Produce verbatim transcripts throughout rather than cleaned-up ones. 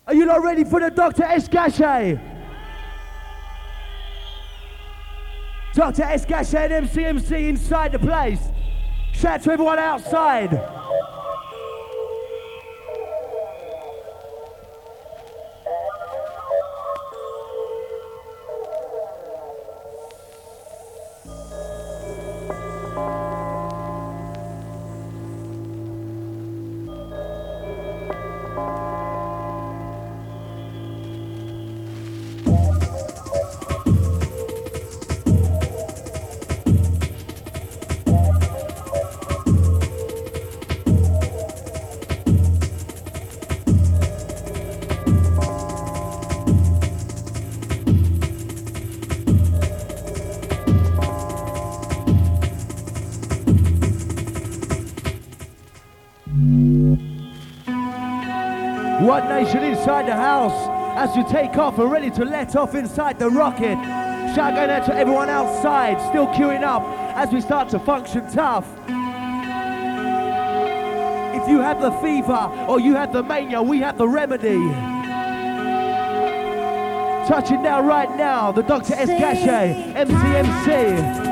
Are you not ready for the Doctor Escache? Doctor Escache and M C M C inside the place. Shout out to everyone outside. One Nation inside the house as you take off and ready to let off inside the rocket. Shout going out to everyone outside, still queuing up as we start to function tough. If you have the fever or you have the mania, we have the remedy. Touching down right now, the Doctor Escache, M C M C.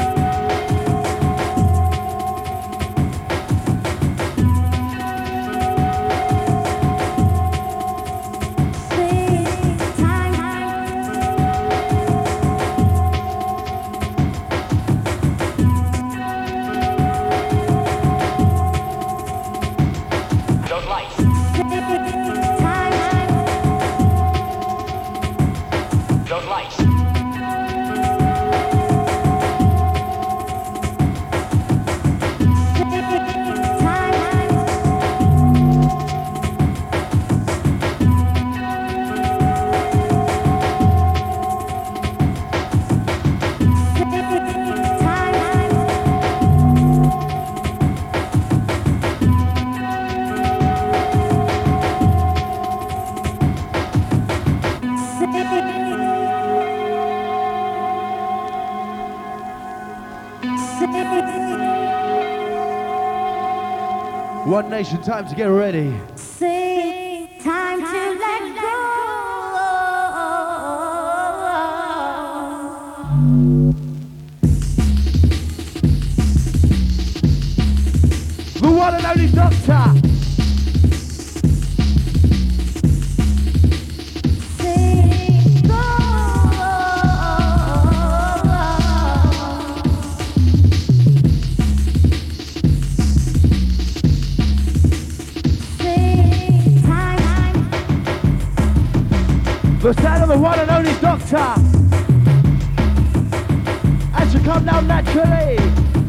One Nation, time to get ready. Sing, time to let go. The one and only Doctor. The sound of the one and only Doctor. As you come down naturally.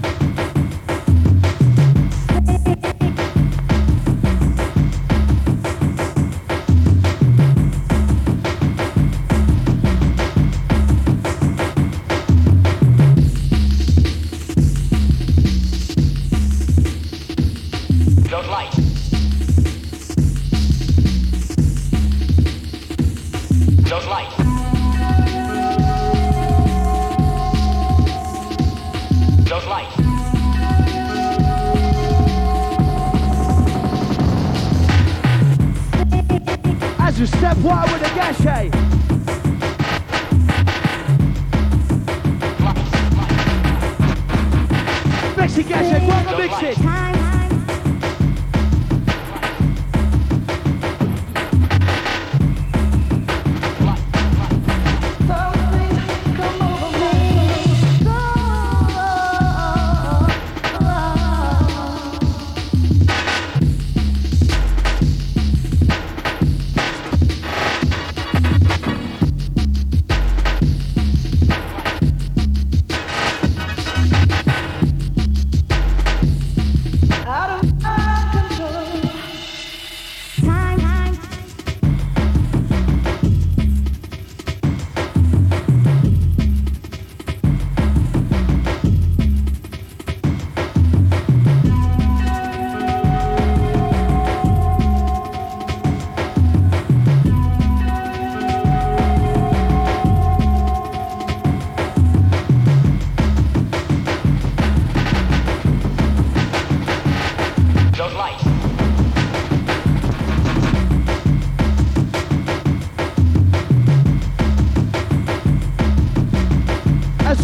Those lights. Those lights. Those lights. As you step wide with the Gache. Mix it, Gache, go on the mix it.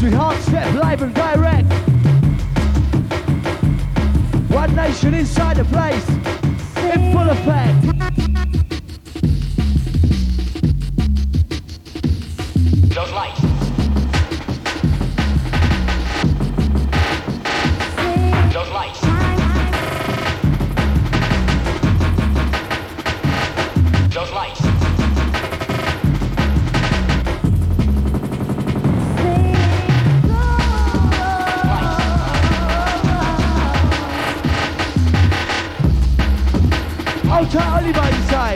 we hard step live and direct. One Nation inside the place, in full effect. Those lights. Those lights. Those lights. Ultra Oliver inside.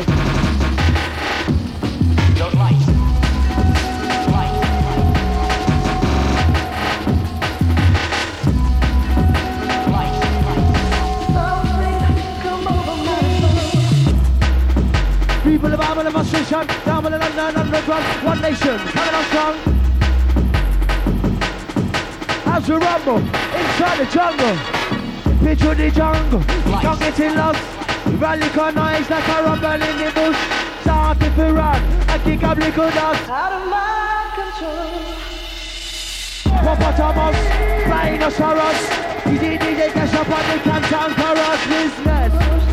Those lights. Lights. Lights. People of our demonstration, down with the London underground, One Nation, coming on strong. As we rumble, inside the jungle, picture the jungle, we can't get in love. Rally con noise like a rumble in the bush. Start if we run, and kick up liquid dust. Out of my control. Hippopotamus, rhinoceros. D J D J cash up on the canton chorus business.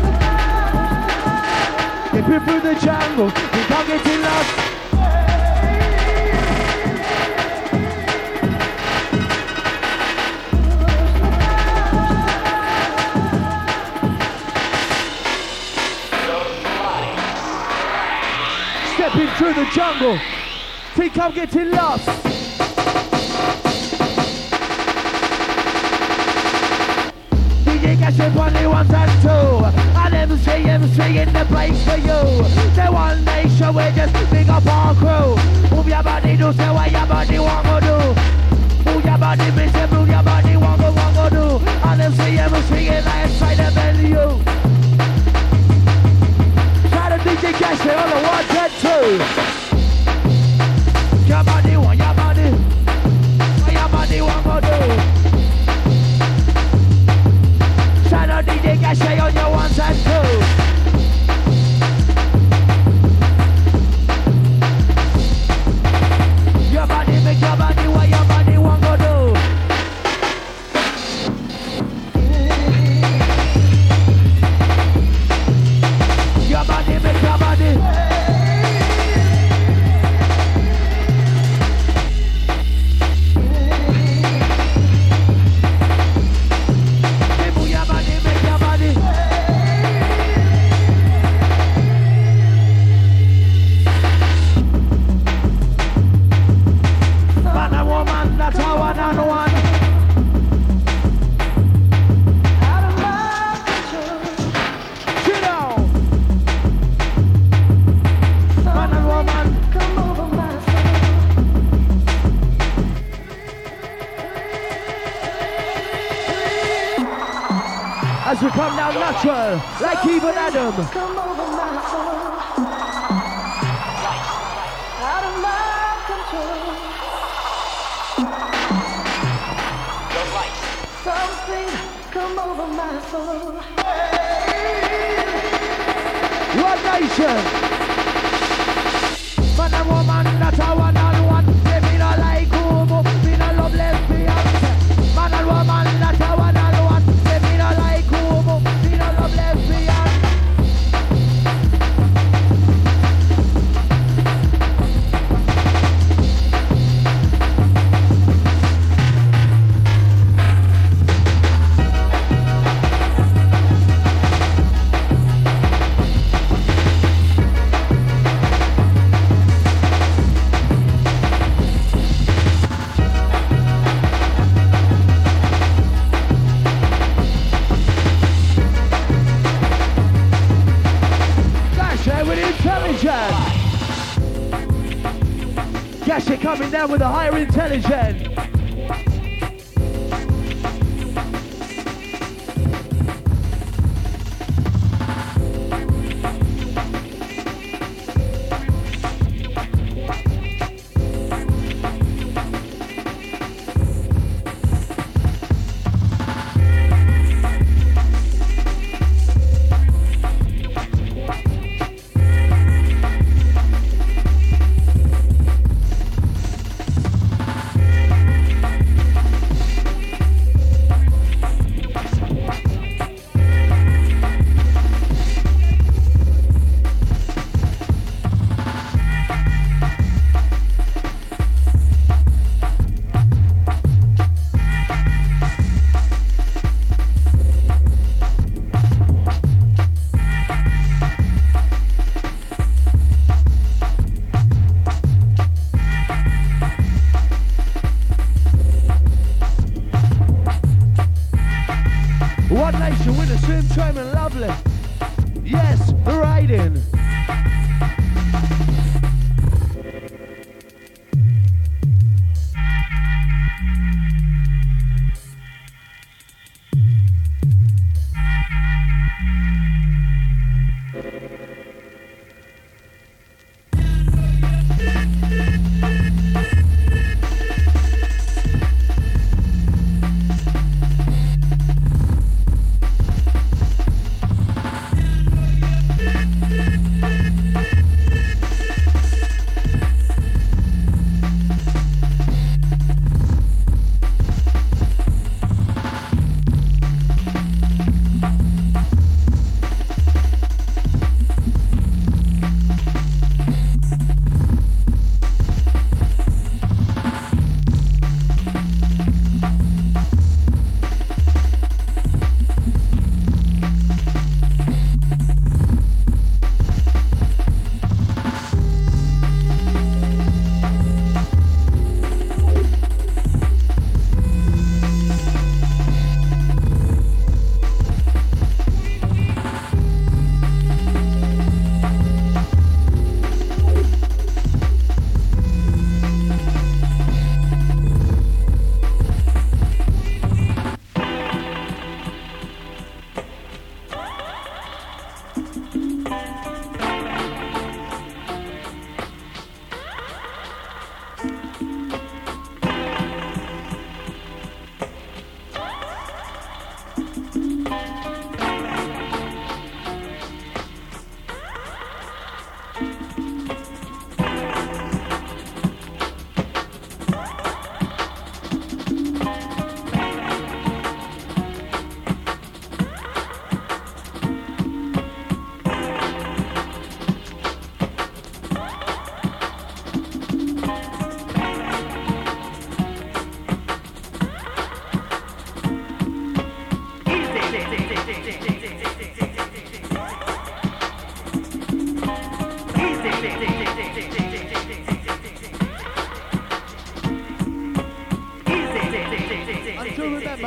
If we through the jungle, we can't get in lost. Stepping through the jungle, think I'm getting lost. D J Cash up only ones and two, and M C M C in the place for you. The One Nation, we just big up our crew. Move your body, do say what your body want to do. Move your body, me say move your body, want to want to do. And M C M C in the inside the venue. D J Cash here on the one and two. Your body, want your body. What your body want to do. Shout out D J Cash here on your ones and two. Your body, make your body, what your body want to do. Your body, make your body. Move your body, make your body. Man and woman, that's how one and one. Out of my control. Sit down. Man and woman. Come over my soul. As we come down natural, like even Adam. Come over my soul. Lights. Out of my control. Those lights. Something come over my soul. One Nation. Man and woman, that's how one and one. They me no like homo, me no love lesbians. Man and woman, that's how one and one. They me no like homo, me no love lesbians. Gasha coming down with a higher intelligence.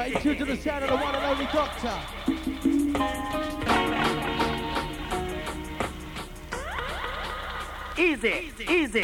in tune to the sound of the one and only Doctor. Easy, easy.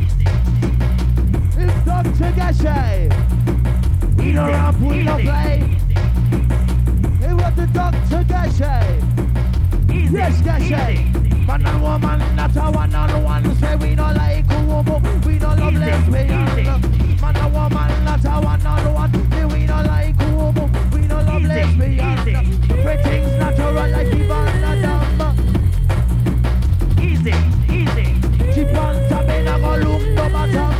It's Doctor Gashay. We don't rap, we don't play. It was the Doctor Gashay. Easy, Yes, Gashay. Man and woman, not a one on one. Say we don't like a woman, we don't love lesbians. Man and woman, not a one on one. Say we don't like a woman, we don't love lesbians. Everything's natural like Ivan Adam. Easy, easy. She pants up in a go look no matter.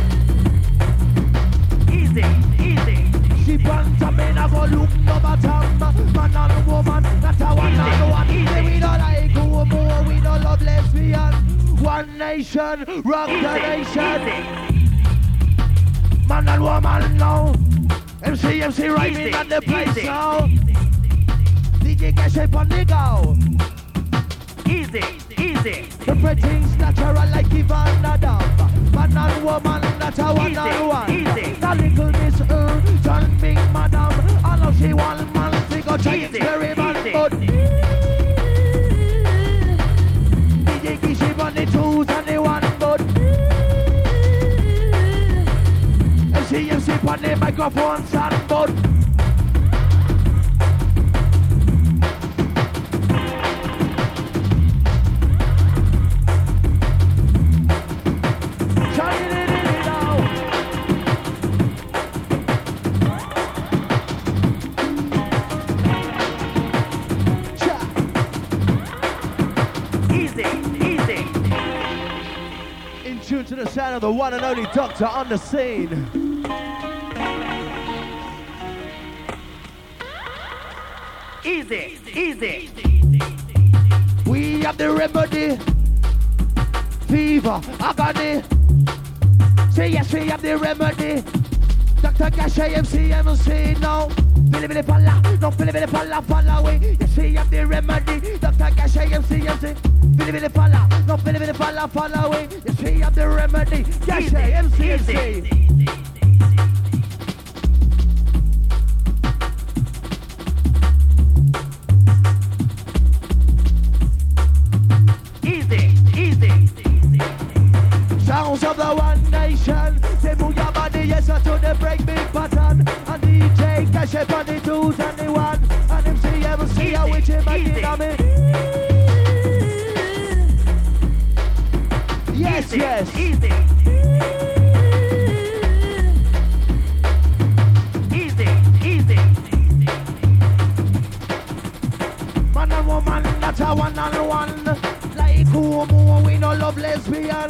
Easy, easy. She pants up in a go look no matter. Man and woman, not a one on one. Say we don't like a woman, we don't love lesbians. One nation, rock the nation. Man and woman now. M C M C rhyming at the place now. D J Gashay on the go. Easy, easy. Everything's natural like Ivan Adam. Man and woman, that's a one on one. Easy. The little Miss Earl, John Big Madam. I know she one man, she go try experiment. But D J Gishi on the twos and the one, but M C M C on the microphone, son, but to the sound of the one and only Doctor on the scene. Easy, easy. We have the remedy. Fever, agony. Say yes, we have the remedy. Doctor Gashay, M C M C now. Billy Billy Palla, no Billy Billy Palla, Palla away. Yes, we have the remedy. Doctor Gashay, M C M C. Billy Billy Palla, no Billy Billy Palla, Palla away. Yes, we have the remedy. Gashay, M C M C. Easy, easy. Sounds of the one nation. Say move your body, yes, to the breakbeat pattern. And D J Gashay on the twos and the one. And M C M C, I which him again on me. Yes, easy, yes. Easy. Easy, easy. Man and woman, not a one on one. Like homo, we no love lesbian.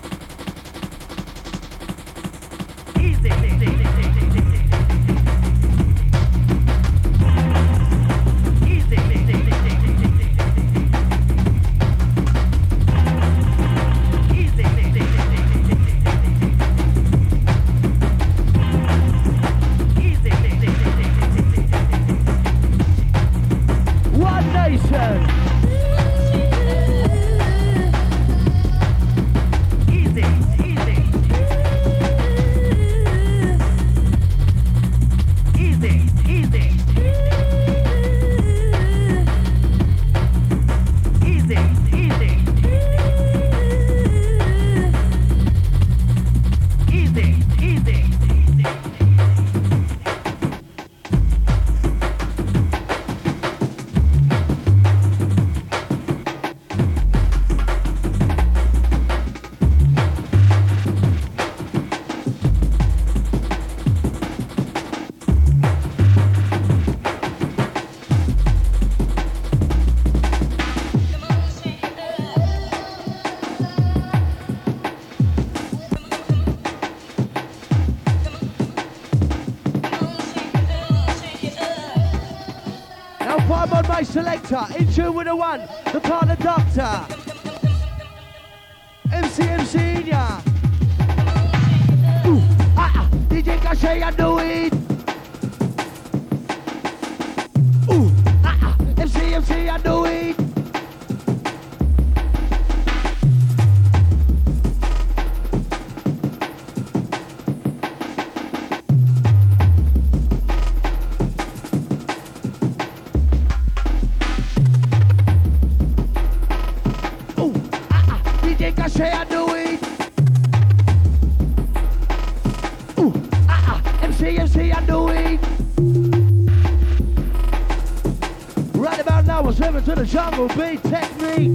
Easy, easy, easy. Selector, in tune with the one, the partner Doctor. M C M C, yeah. Ooh, ah, ah, D J Gashay, I do it. Ooh, ah, ah, M C M C, I do it. and the weed. Ooh, ah, ah, M C, M C and the weed. Right about now, we're swimming to the jungle beat technique.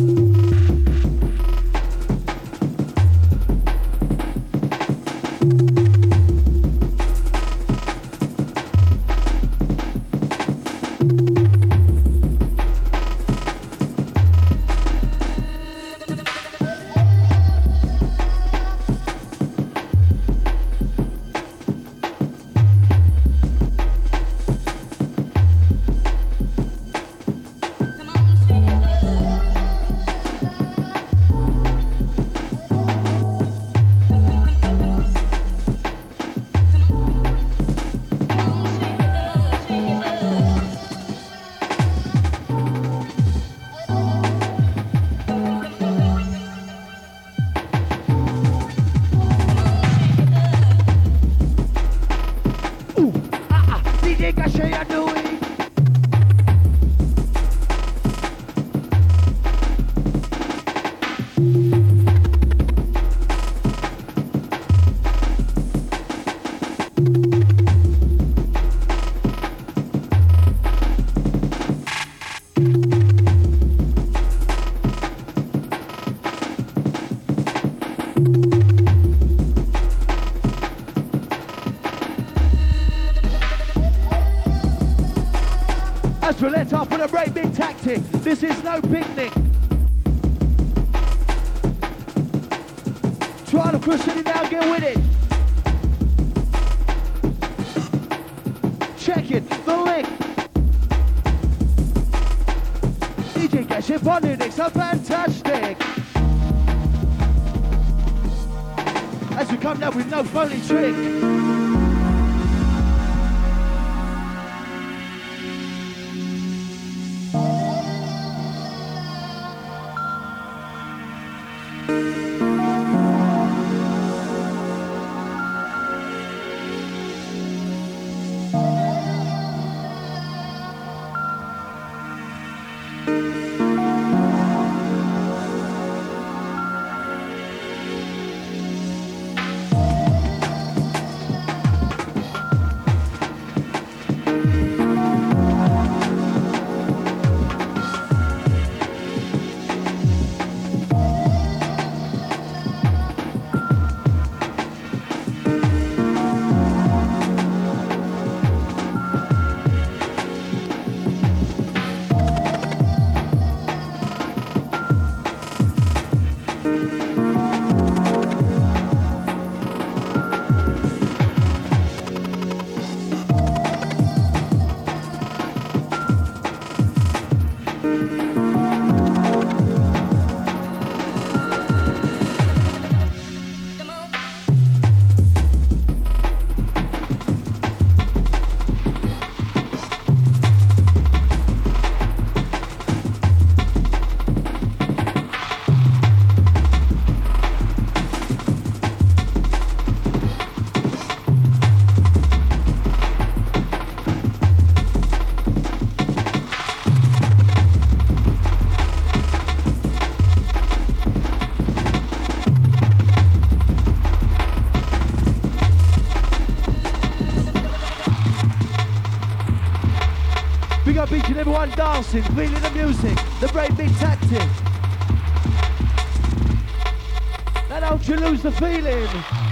Let's off with a great big tactic. This is no picnic. Try to push it now, get with it. Check it, the link. D J Gashet Bonidix, so fantastic. As we come down with no phony trick. Big up each and everyone dancing, feeling the music, the break beat tactic. Now don't you lose the feeling.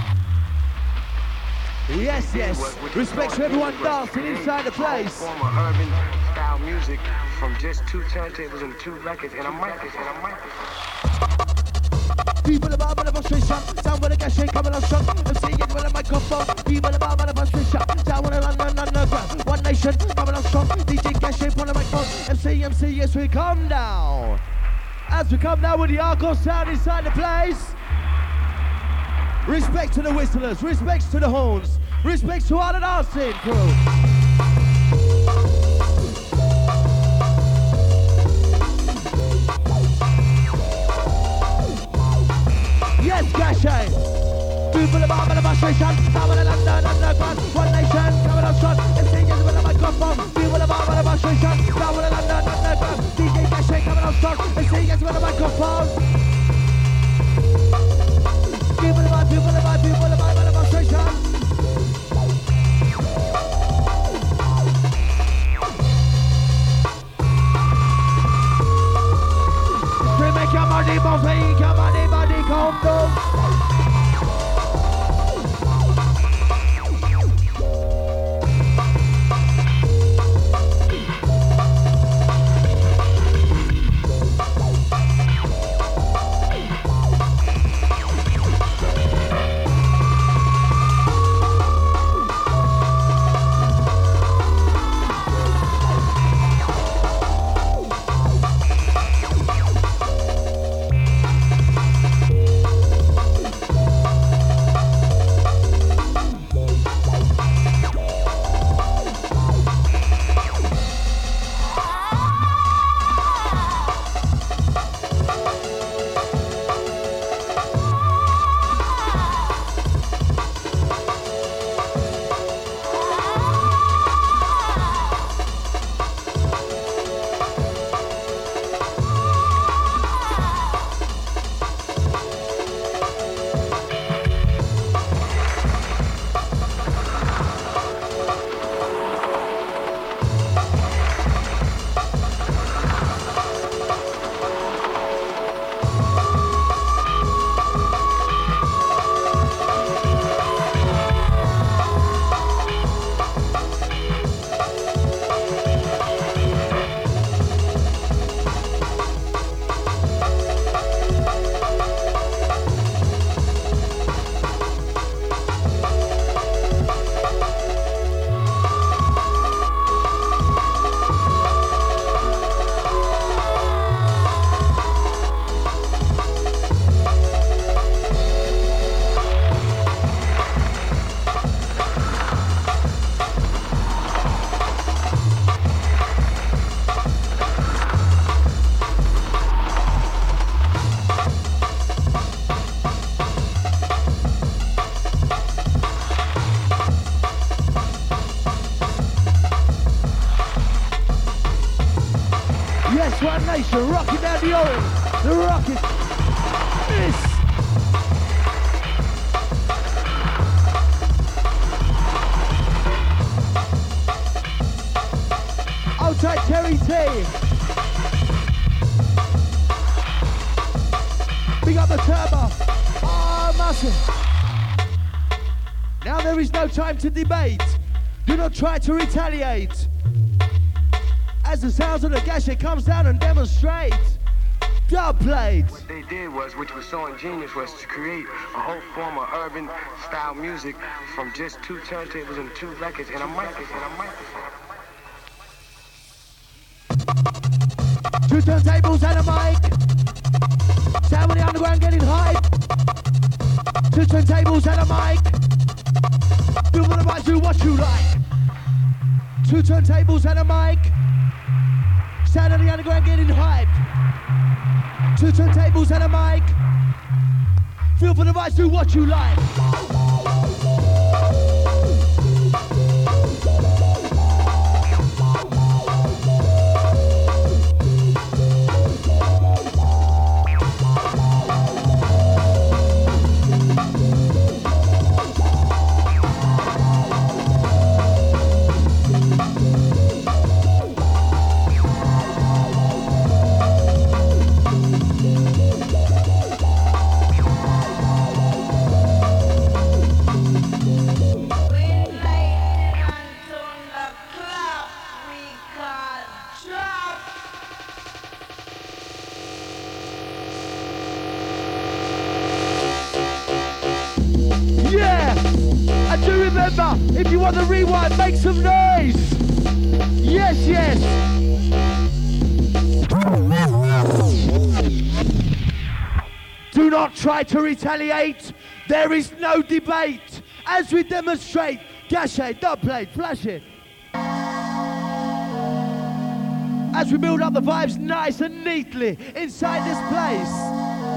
Yes, yes. Respect to everyone dancing inside the place. Form of urban style music from just two turntables and two records and a mic and a mic. People about the frustration, sound with a gashet coming on strong. I'm seeing it with a microphone. People about the frustration, sound with a London underground. One nation coming on strong. D J gashet on the microphone. M C, M C, yes we come down. As we come down with the hardcore sound inside the place. Respect to the whistlers, respect to the horns, respect to all the dancing crew. Yes, Gashay. People about the frustration, sound with a London underground. One nation coming on strong. M C, yes with a microphone. People about the frustration, sound with a London underground. D J gashet coming on strong. M C, yes with a microphone. One Nation, rocking down the orange, the rocket. This. Outside Terry T. Big up the turbo. Ah, oh, massive. Now there is no time to debate. Do not try to retaliate. As the sounds of the gashet comes down and demonstrates, dub plates. What they did was, which was so ingenious, was to create a whole form of urban style music from just two turntables and two records and a mic and a microphone. Two turntables and a mic. Sound of the underground getting hype. Two turntables and a mic. Do what I do, what you like. Two turntables and a mic. Sound of the underground getting hype. Two turntables and a mic. Feel for the vibes, do what you like. If you want the rewind, make some noise. Yes, yes. Do not try to retaliate. There is no debate. As we demonstrate, gashet, dub plate, flash it. As we build up the vibes nice and neatly inside this place.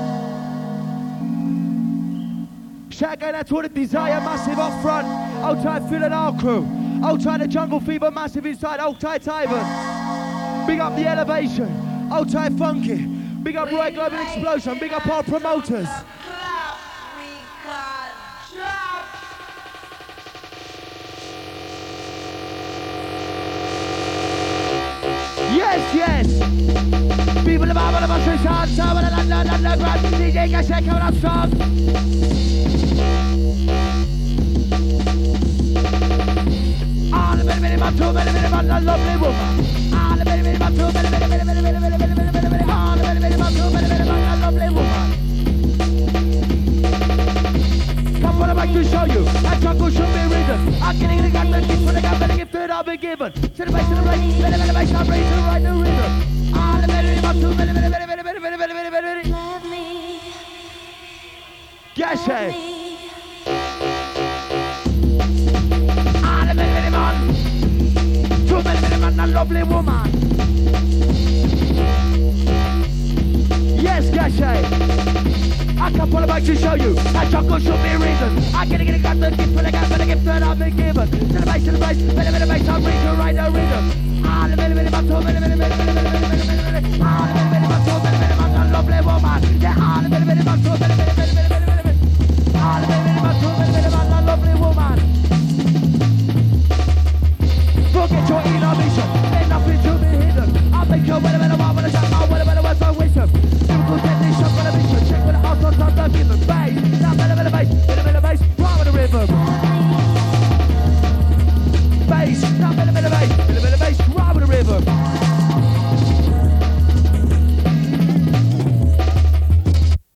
Shout going out to all the Desire massive up front. Old tight Phil and our crew. Old tight the Jungle Fever massive inside. Old tight Ivan. Big up the Elevation. Old tight Funky. Big up Roy Global Explosion. Big up our promoters. Yes, yes. People of our and underground. D J Cache coming up strong. All the many, many, man, too many, many, man, a lovely woman. All the many, many, man, too many, many, many, many, many, many, many, many, many, all the many, many, man, too many, many, man, a lovely woman. Come on, I'd like to show you. That jungle should be reason. I'm getting the gun, the gift for the gun, the gift that I'll be given. To the base, to the right, many, many, many, I'm ready to ride the rhythm. All the many, many, man, too many, many, many, many, many, many, many, many, many, many. Let me. Cache. All the many, many, man. Too many, many, man, a lovely woman. Yes, Cache. I come for the mic to show you that jungle should be reason. I get it, get it, got the gift for the gun, for the gift that I've been given. To the base, to the base, many, many, many, I'm ready to ride the rhythm. All the many, many, many, many, many, many, many, many, many, many, all the many, many, many, many, many, many, lovely woman. Yeah, all the many, many, many, many,